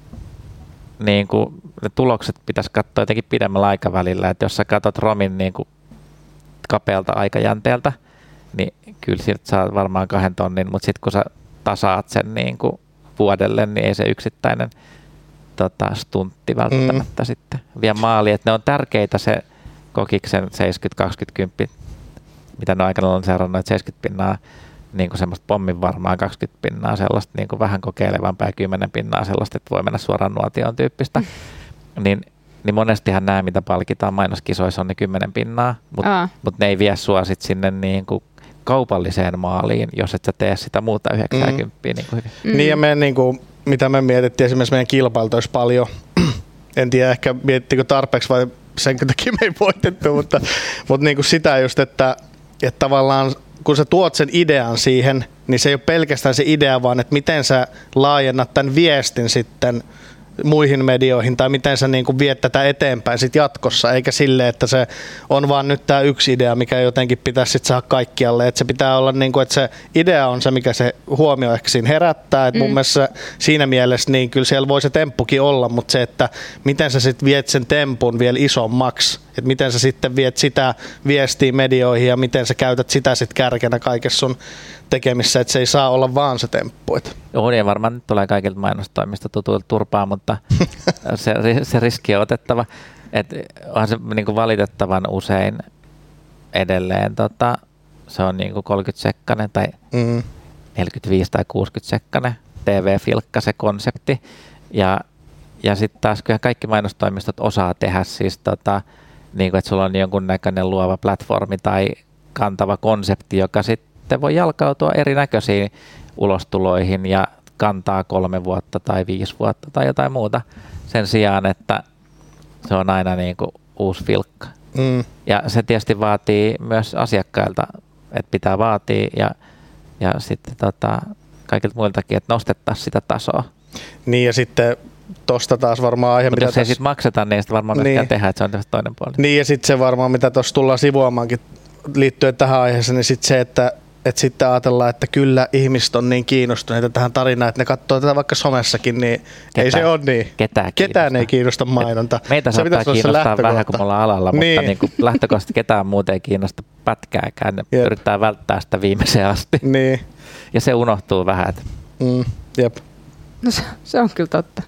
niin kuin, ne tulokset pitäisi katsoa jotenkin pidemmällä aikavälillä. Että jos sä katsot Romin niin kuin kapealta aikajänteeltä, niin kyllä sieltä saa varmaan 2 tonnin, mutta sitten kun sä tasaat sen niin kuin vuodelle, niin ei se yksittäinen stuntti välttämättä sitten vie maaliin. Että ne on tärkeitä se Kokiksen 70-20-10, mitä ne aikana on seurannut, 70 pinnaa niin kuin semmoista pommin varmaa, 20 pinnaa sellaista niin kuin vähän kokeilevampaa ja 10 pinnaa sellaista, että voi mennä suoraan nuotioon tyyppistä. Niin monestihan nämä, mitä palkitaan mainoskisoissa, on ne 10 pinnaa, mutta ne ei vie sua sit sinne niin kuin kaupalliseen maaliin, jos et sä tee sitä muuta 90. Niin kuin hyvin. Niin ja me, niin kuin, mitä me mietittiin esimerkiksi meidän kilpailtoissa paljon, en tiedä ehkä miettikö tarpeeksi vai sen takia me ei voitettu, mutta niin kuin sitä just, että tavallaan kun sä tuot sen idean siihen, niin se ei ole pelkästään se idea, vaan että miten sä laajennat tämän viestin sitten muihin medioihin tai miten sä niin kuin viet tätä eteenpäin sit jatkossa, eikä sille, että se on vaan nyt tämä yksi idea, mikä jotenkin pitäisi sit saada kaikkialle. Että se pitää olla, niin kuin, että se idea on se, mikä se huomio ehkä siinä herättää. Mun mielestä siinä mielessä niin kyllä siellä voi se temppukin olla, mutta se, että miten sä sitten viet sen tempun vielä isommaksi, että miten sä sitten viet sitä viestiä medioihin ja miten sä käytät sitä sitten kärkenä kaikessa sun tekemissä, että se ei saa olla vaan se temppu. Joo, niin varmaan nyt tulee kaikilta mainostoimista tutuilta turpaa, mutta se riski on otettava. Että onhan se niin kuin valitettavan usein edelleen, se on niin kuin 30-sekkainen tai 45 tai 60-sekkainen TV-filkka se konsepti. Ja sitten taas kyllä kaikki mainostoimistot osaa tehdä siis, niin kuin, että sulla on jonkunnäköinen luova platformi tai kantava konsepti, joka sitten voi jalkautua erinäköisiin ulostuloihin ja kantaa 3 vuotta tai 5 vuotta tai jotain muuta sen sijaan, että se on aina niin kuin uusi filkka. Ja se tietysti vaatii myös asiakkailta, että pitää vaatia ja sitten kaikilta muiltakin, että nostettaisiin sitä tasoa. Niin ja sitten tosta taas varmaan aihe, mutta jos ei sitten makseta, niin sitä varmaan myöskään tehdä, että se on toinen puoli. Niin ja sitten se varmaan, mitä tuossa tullaan sivuamaankin liittyen tähän aiheeseen, niin sitten se, että sitten ajatellaan, että kyllä ihmiset on niin kiinnostuneita tähän tarinaan, että ne katsoo tätä vaikka somessakin, niin ei se ole niin. Ketään ei kiinnosta mainonta. Meitä saattaa kiinnostaa vähän, kun me ollaan alalla, mutta niin kuin lähtökohtaisesti ketään muuta ei kiinnosta pätkääkään. Ne yrittää välttää sitä viimeiseen asti. Niin. Ja se unohtuu vähän. Jep. No se on kyllä totta.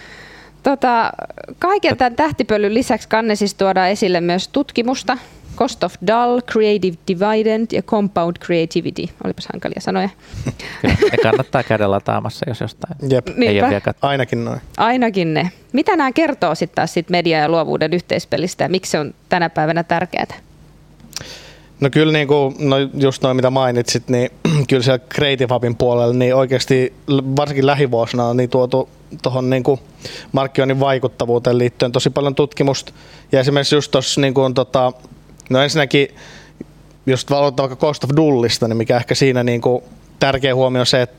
Kaiken tämän tähtipölyn lisäksi kanne siis tuodaan esille myös tutkimusta. Cost of dull, creative dividend ja compound creativity. Olipas hankalia sanoja. Kyllä, ne kannattaa käydä lataamassa, jos jostain. Jep. Ei ole vielä ainakin noin. Ainakin ne. Mitä nämä kertoo sitten taas media- ja luovuuden yhteispelistä ja miksi se on tänä päivänä tärkeää? No kyllä niin kuin, just noin mitä mainitsit, niin kyllä siellä Creative Hubin puolella niin oikeasti varsinkin lähivuosina on niin tuotu tuohon niin kuin markkinoinnin vaikuttavuuteen liittyen tosi paljon tutkimusta. Ja esimerkiksi just tuossa niin kuin, no ensinnäkin, jos aloittaa vaikka Cost of Dullista, niin mikä ehkä siinä niin kuin tärkeä huomio on se,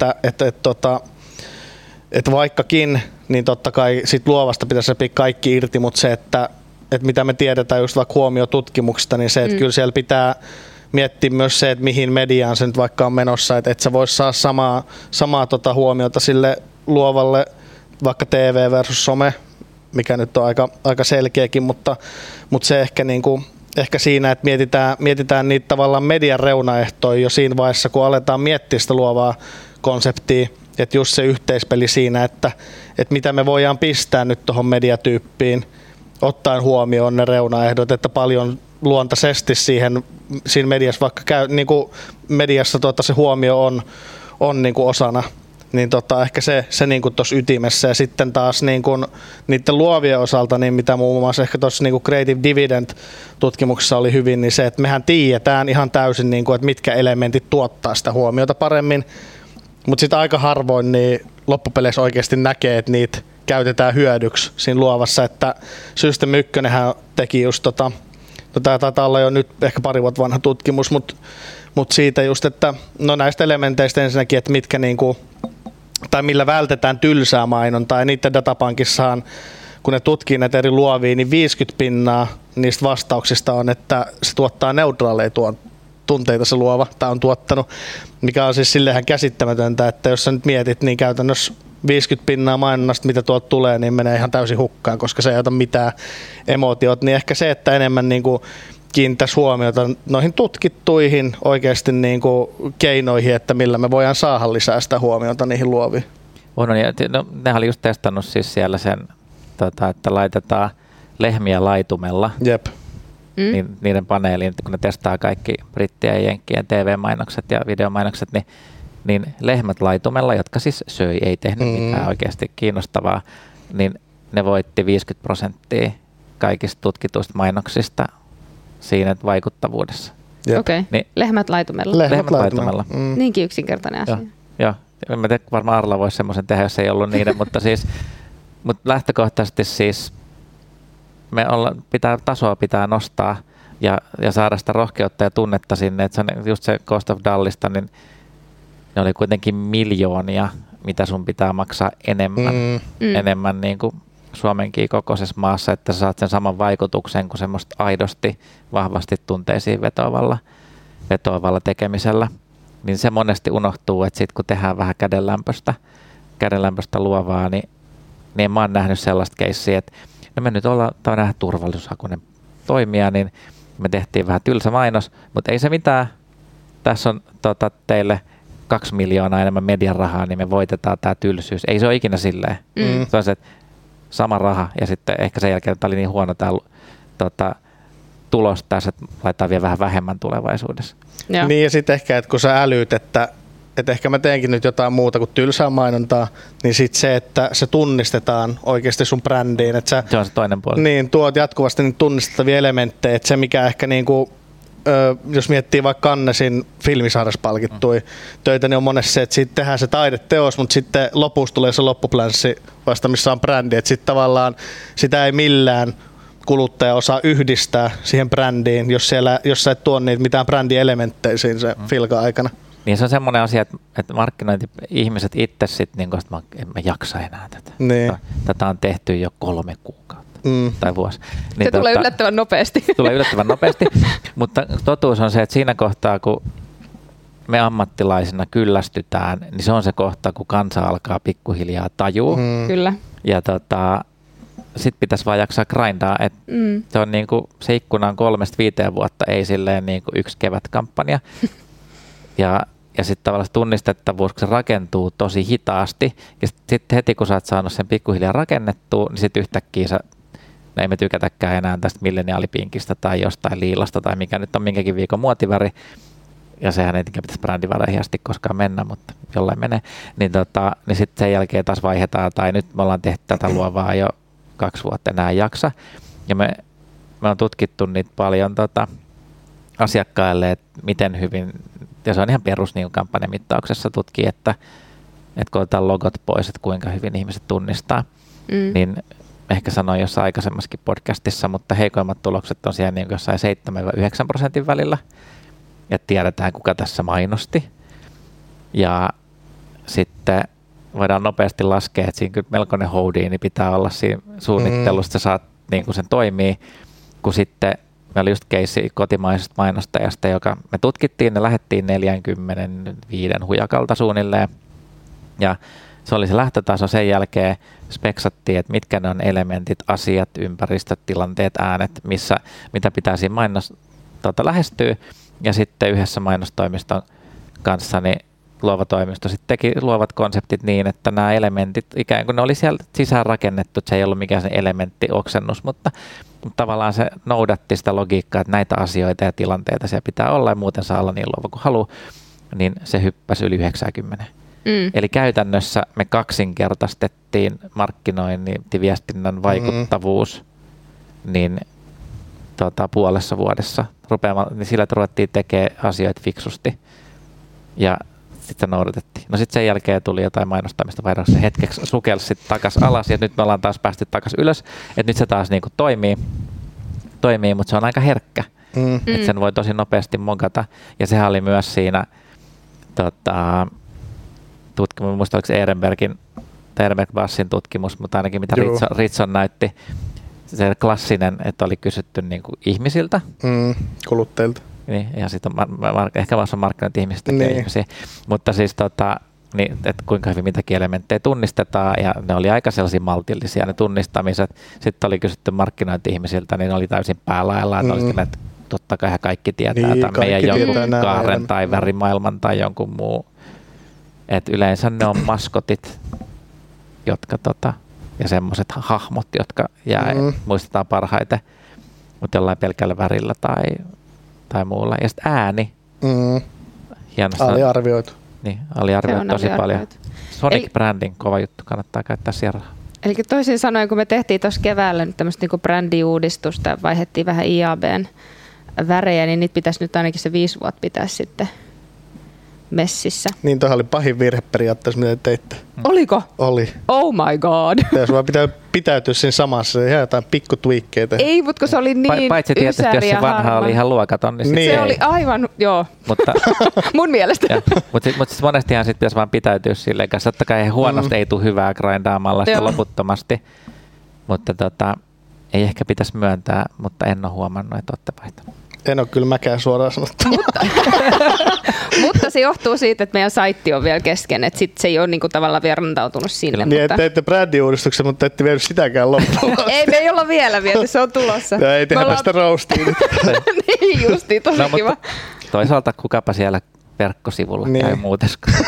että vaikkakin, niin totta kai sit luovasta pitäisi repii kaikki irti, mutta se, että mitä me tiedetään just vaikka huomiotutkimuksista, niin se, että kyllä siellä pitää miettiä myös se, että mihin mediaan se nyt vaikka on menossa, että sä vois saa samaa huomiota sille luovalle, vaikka TV versus some, mikä nyt on aika selkeäkin, mutta se ehkä niinku ehkä siinä, että mietitään niitä tavallaan median reunaehtoja jo siinä vaiheessa, kun aletaan miettiä sitä luovaa konseptia, että just se yhteispeli siinä, että mitä me voidaan pistää nyt tuohon mediatyyppiin, ottaen huomioon ne reunaehdot, että paljon luontaisesti siinä mediassa, vaikka niin kuin mediassa se huomio on niin kuin osana Niin ehkä se niin kuin tuossa ytimessä. Ja sitten taas niin kuin niiden luovien osalta, niin mitä muun muassa ehkä tuossa niin kuin Creative Dividend-tutkimuksessa oli hyvin, niin se, että mehän tiedetään ihan täysin, niin kuin, että mitkä elementit tuottaa sitä huomiota paremmin, mutta sitten aika harvoin niin loppupeleissä oikeasti näkee, että niitä käytetään hyödyksi siinä luovassa, että System 1:nhän teki just tämä taitaa olla jo nyt ehkä pari vuotta vanha tutkimus, mutta siitä just, että no näistä elementeistä ensinnäkin, että mitkä niinku, tai millä vältetään tylsää mainontaa, ja niiden datapankissaan, kun ne tutkii näitä eri luovia, niin 50% niistä vastauksista on, että se tuottaa neutraaleja tunteita se luova, tai on tuottanut, mikä on siis silleenhän käsittämätöntä, että jos sä nyt mietit, niin käytännössä 50% mainonnasta, mitä tuolta tulee, niin menee ihan täysin hukkaan, koska se ei ota mitään emootiot, niin ehkä se, että enemmän niin kuin kiinnittäisi huomiota noihin tutkittuihin oikeasti niin kuin keinoihin, että millä me voidaan saada lisää sitä huomiota niihin luoviin. Nehän oli just testannut siis siellä sen, että laitetaan lehmiä laitumella. Jep. Niin niiden paneeliin, kun ne testaa kaikki brittien ja jenkkien TV-mainokset ja videomainokset, niin lehmät laitumella, jotka siis söi, ei tehnyt mitään oikeasti kiinnostavaa, niin ne voitti 50% kaikista tutkituista mainoksista siinä vaikuttavuudessa. Okei, niin, lehmät laitumella. Lehmät laitumella. Niinkin yksinkertainen asia. Joo. En mä tiedä, varmaan Arla voisi semmoisen tehdä, jos ei ollut niiden, mutta lähtökohtaisesti siis tasoa pitää nostaa ja saada sitä rohkeutta ja tunnetta sinne, että just se Cost of Dullista, niin ne oli kuitenkin miljoonia, mitä sun pitää maksaa enemmän niin kuin Suomenkin kokoisessa maassa, että sä saat sen saman vaikutuksen kuin semmoista aidosti vahvasti tunteisiin vetoavalla tekemisellä. Niin se monesti unohtuu, että sitten kun tehdään vähän kädenlämpöistä luovaa, niin mä oon nähnyt sellaista keissiä, että me nyt ollaan nähdä turvallisuushakuinen toimija, niin me tehtiin vähän tylsä mainos, mutta ei se mitään. Tässä on teille 2 miljoonaa enemmän median rahaa, niin me voitetaan tämä tylsyys. Ei se ole ikinä silleen. Se on se, että sama raha ja sitten ehkä sen jälkeen tämä oli niin huono tämä tulos tässä, että laitetaan vielä vähän vähemmän tulevaisuudessa. Joo. Niin ja sitten ehkä, että kun sä älyt, että ehkä mä teenkin nyt jotain muuta kuin tylsää mainontaa, niin sitten se, että se tunnistetaan oikeasti sun brändiin. Että se on se toinen puoli. Niin, tuot jatkuvasti niitä tunnistettavia elementtejä, että se mikä ehkä niinku, jos miettii vaikka Cannesin filmisarjassa palkittui töitä, niin on monessa se, että sitten tehdään se taideteos, mutta sitten lopussa tulee se loppuplänssi vasta, missä on brändi. Että sitten tavallaan sitä ei millään kuluttaja osaa yhdistää siihen brändiin, jos sä et tuo niitä mitään brändielementtejä siinä se filkan aikana. Niin se on semmoinen asia, että markkinointi-ihmiset itse sitten, niin en mä jaksa enää tätä. Niin. Tätä on tehty jo 3 kuukautta tai vuosi. Se tulee yllättävän nopeasti. Tulee yllättävän nopeasti, mutta totuus on se, että siinä kohtaa, kun me ammattilaisina kyllästytään, niin se on se kohta, kun kansa alkaa pikkuhiljaa tajua. Kyllä. Ja sitten pitäisi vaan jaksaa grindaa, että se on niinku, se ikkuna on 3-5 vuotta, ei silleen niinku yksi kevätkampanja. Ja sitten tavallaan tunnistettavuus, kun se rakentuu tosi hitaasti, ja sitten heti kun sä oot saanut sen pikkuhiljaa rakennettua, niin sitten yhtäkkiä ei me tykätäkään enää tästä milleniaalipinkistä tai jostain liilasta tai mikä nyt on minkäkin viikon muotiväri, ja sehän ei pitäisi brändiväreihin asti koskaan mennä, mutta jollain menee, niin sitten sen jälkeen taas vaihdetaan, tai nyt me ollaan tehty tätä luovaa jo 2 vuotta, enää ei jaksa, ja me on tutkittu niitä paljon asiakkaille, että miten hyvin, ja se on ihan perus niin kampanjamittauksessa tutkii, että kun otetaan logot pois, että kuinka hyvin ihmiset tunnistaa, niin ehkä sanoin jossain aikaisemmassakin podcastissa, mutta heikoimmat tulokset on siellä niin jossain 7-9% välillä, että tiedetään kuka tässä mainosti, ja sitten voidaan nopeasti laskea, että siinä kyllä melkoinen houdini pitää olla siinä suunnittelusta, saat niin kuin sen toimii, kun sitten meillä oli just keissi kotimaisesta mainostajasta, joka me tutkittiin, ne lähdettiin 45 hujakalta suunnilleen, ja se oli se lähtötaso. Sen jälkeen speksattiin, että mitkä ne on elementit, asiat, ympäristöt, tilanteet, äänet, mitä pitää siinä lähestyä, ja sitten yhdessä mainostoimiston kanssa niin luova toimisto sitten teki luovat konseptit niin, että nämä elementit, ikään kuin ne oli siellä sisään rakennettu, että se ei ollut mikään se elementtioksennus, mutta tavallaan se noudatti sitä logiikkaa, että näitä asioita ja tilanteita siellä pitää olla ja muuten saa olla niin luova kuin haluaa, niin se hyppäsi yli 90. Eli käytännössä me kaksinkertaistettiin markkinointiviestinnän vaikuttavuus niin, puolessa vuodessa. Niin sillä, että ruvettiin tekemään asioita fiksusti ja sitten noudatettiin. No sitten sen jälkeen tuli jotain mainostamista vaihdossa, hetkeksi sukelsi sitten takaisin alas ja nyt me ollaan taas päästy takaisin ylös. Että nyt se taas niinku toimii, mutta se on aika herkkä. Että sen voi tosi nopeasti mokata. Ja sehän oli myös siinä tutkimus, muista oliko se Ehrenberg-Bassin tutkimus, mutta ainakin mitä Ritson näytti, se klassinen, että oli kysytty niinku ihmisiltä. Kuluttajilta. Niin, ja sitten ehkä vaan on markkinointi ihmisistä ihmisiä. Mutta siis niin, että kuinka hyvin mitäkin elementtejä tunnistetaan, ja ne oli aika sellaisia maltillisia ne tunnistamiset. Sitten oli kysytty markkinointi-ihmisiltä, niin ne oli täysin päälaillaan. Ne oli sitten, että totta kai kaikki tietää tämän meidän jonkun kaaren tai värimaailman tai jonkun muu. Et yleensä ne on maskotit, jotka ja semmoiset hahmot, jotka muistetaan parhaiten, mutta jollain pelkällä värillä tai muulla. Ja sitten ääni. Aliarvioitu. Niin, aliarvioitu tosi paljon. Sonic branding, kova juttu, kannattaa käyttää siellä rahaa. Eli toisin sanoen, kun me tehtiin tuossa keväällä nyt tämmöistä niinku brändiuudistusta ja vaihdettiin vähän IABn värejä, niin niitä pitäisi nyt ainakin se 5 vuotta pitää sitten messissä. Niin, toihan oli pahin virhe periaatteessa, mitä teitte. Oliko? Oli. Oh my god. Jos vaan pitää pitäytyä siinä samassa, ihan jotain pikkutwiikkeitä. Ei, mutta kun se oli niin paitsi tietysti, jos se vanha oli ihan luokaton, niin se oli aivan, joo, mutta, mun mielestä. Mutta siis monestihan sitten pitäisi vaan pitäytyä silleen kanssa. Totta kai huonosti ei tule hyvää grindaamalla sitä loputtomasti, mutta ei ehkä pitäisi myöntää, mutta en ole huomannut, että olette vaihtaneet. En ole kyllä mäkään suoraan sanottu. Mutta se johtuu siitä, että meidän saitti on vielä kesken, että sit se ei ole niinku tavallaan vielä rantautunut sinne. Niin, että teitte brändiuudistuksen, mutta ette vienyt sitäkään loppuun. Ei, me ei olla vielä viety, se on tulossa. Ja ei tehdä sitä roastiin. Niin justiin, tosi kiva. Toisaalta kukapa siellä verkkosivulla käy muuten.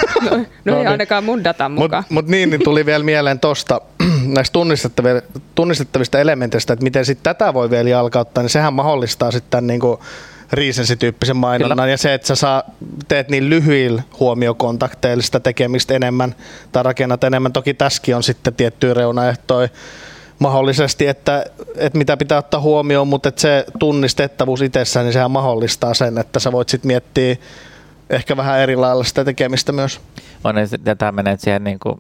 No ei ainakaan mun datan mukaan. Mutta niin tuli vielä mieleen tuosta näistä tunnistettavista elementeistä, että miten sitten tätä voi vielä jalkauttaa, niin sehän mahdollistaa sitten tämän niinku recency-tyyppisen mainonnan. Kyllä. Ja se, että sä teet niin lyhyillä huomiokontakteilla sitä tekemistä enemmän tai rakennat enemmän. Toki tässäkin on sitten tiettyjä reunaehtoja mahdollisesti, että mitä pitää ottaa huomioon, mutta että se tunnistettavuus itsessään, niin sehän mahdollistaa sen, että sä voit sitten miettiä ehkä vähän eri lailla sitä tekemistä myös. Ja tämä menee siihen niin kuin,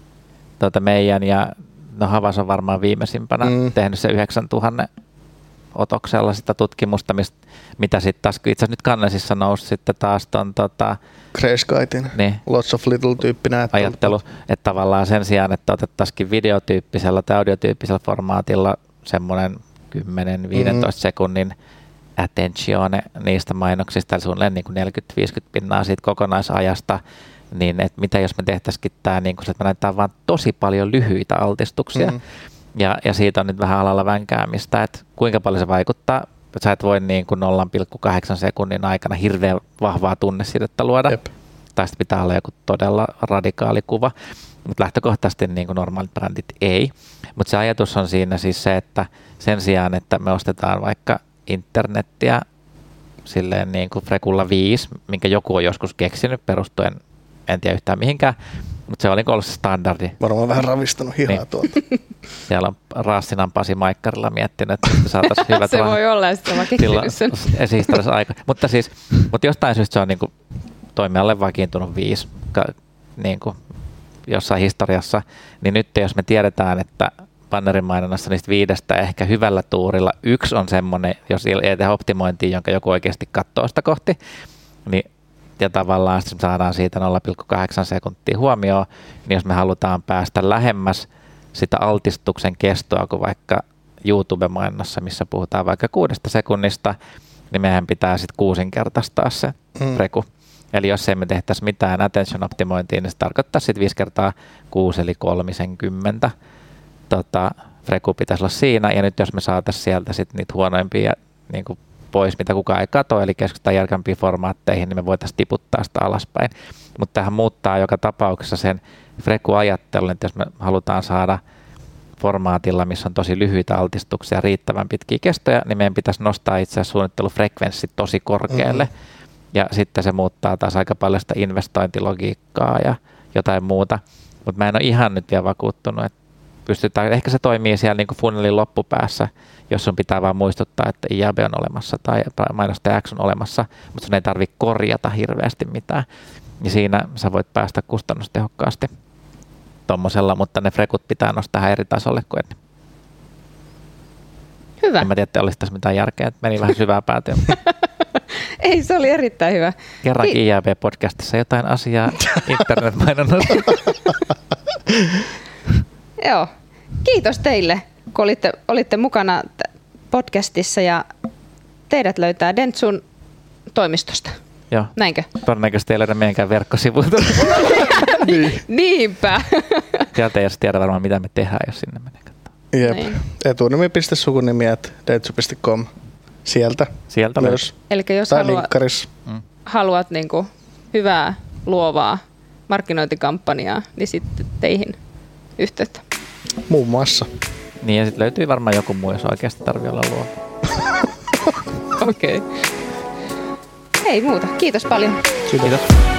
meidän ja Havas on varmaan viimeisimpänä tehnyt se 9000 otoksella sitä tutkimusta, mitä sitten taas itse asiassa nyt Cannesissa nousi sitten taas ton Grayskytin, lots of little -tyyppinen ajattelu, että tavallaan sen sijaan, että otettaisikin videotyyppisellä tai audiotyyppisellä formaatilla semmoinen 10-15 sekunnin attentione niistä mainoksista, eli suunnilleen niin 40-50% siitä kokonaisajasta, niin että mitä jos me tehtäisikin tämä, niin että me näytetään vaan tosi paljon lyhyitä altistuksia, ja siitä on nyt vähän alalla vänkäämistä, että kuinka paljon se vaikuttaa, että sä et voi niin kuin 0,8 sekunnin aikana hirveän vahvaa tunnesidettä luoda, tai sitten pitää olla joku todella radikaali kuva, mutta lähtökohtaisesti niin kuin normaalit brändit ei, mutta se ajatus on siinä siis se, että sen sijaan, että me ostetaan vaikka internettiä silleen niin kuin Frekulla 5, minkä joku on joskus keksinyt perustuen, en tiedä yhtään mihinkään, mutta se oli ollut se standardi. Varmaan vähän ravistanut hihaa tuolta. Siellä on Raassinan Pasi Maikkarilla miettinyt, että saataisiin hyvät se voi olla, ja sitten mä keksinyt sen. Mutta jostain syystä se on niin kuin toimijalle vakiintunut 5 niin kuin jossain historiassa, niin nyt jos me tiedetään, että bannerin mainonnassa niistä 5 ehkä hyvällä tuurilla 1 on semmoinen, jos ei tehdä optimointia, jonka joku oikeasti katsoo sitä kohti, niin ja tavallaan saadaan siitä 0,8 sekuntia huomioon, niin jos me halutaan päästä lähemmäs sitä altistuksen kestoa kuin vaikka YouTube-mainonnassa, missä puhutaan vaikka 6 sekunnista, niin meidän pitää sitten 6-kertaistaa se freku. Eli jos emme tehtäisi mitään attention optimointia, niin se tarkoittaa sitten 5 kertaa 6 eli 30. Freku pitäisi olla siinä, ja nyt jos me saataisiin sieltä sitten niitä huonoimpia niin kuin pois, mitä kukaan ei katso, eli keskitytään järkevämpiin formaatteihin, niin me voitaisiin tiputtaa sitä alaspäin. Mutta tähän muuttaa joka tapauksessa sen freku-ajattelun, että jos me halutaan saada formaatilla, missä on tosi lyhyitä altistuksia, riittävän pitkiä kestoja, niin meidän pitäisi nostaa itse asiassa suunnittelufrekvenssi tosi korkealle, ja sitten se muuttaa taas aika paljon sitä investointilogiikkaa jotain muuta. Mutta mä en ole ihan nyt vielä vakuuttunut, että pystytään. Ehkä se toimii siellä niin kuin funnelin loppupäässä, jos sun pitää vaan muistuttaa, että IAB on olemassa tai mainostaja X on olemassa, mutta sun ei tarvitse korjata hirveästi mitään. Ja siinä sä voit päästä kustannustehokkaasti tommosella, mutta ne frekut pitää nostaa eri tasolle kuin ennen. Hyvä. En mä tiedä, että olisi tässä mitään järkeä, että meni vähän syvää päätyä. Ei, se oli erittäin hyvä. Kerrankin IAB-podcastissa jotain asiaa internet-mainonnasta. Joo. Kiitos teille, kun olitte mukana podcastissa ja teidät löytää Dentsun toimistosta. Joo. Näinkö? Todennäköisesti ei löydä meidänkään verkkosivuilta. Niinpä. Sieltä ei edes tiedä varmaan, mitä me tehdään, jos sinne menee katsomaan. Jep. Niin. Etunimi.sukunimi@dentsu.com. Sieltä myös. Elikkä jos Tai linkkarissa. haluat niinku hyvää, luovaa markkinointikampanjaa, niin sitten teihin yhteyttä. Muun muassa. Niin ja sitten löytyy varmaan joku muu, jos oikeasti tarvii olla luova. Okei. Ei muuta. Kiitos paljon. Kiitos. Kiitos.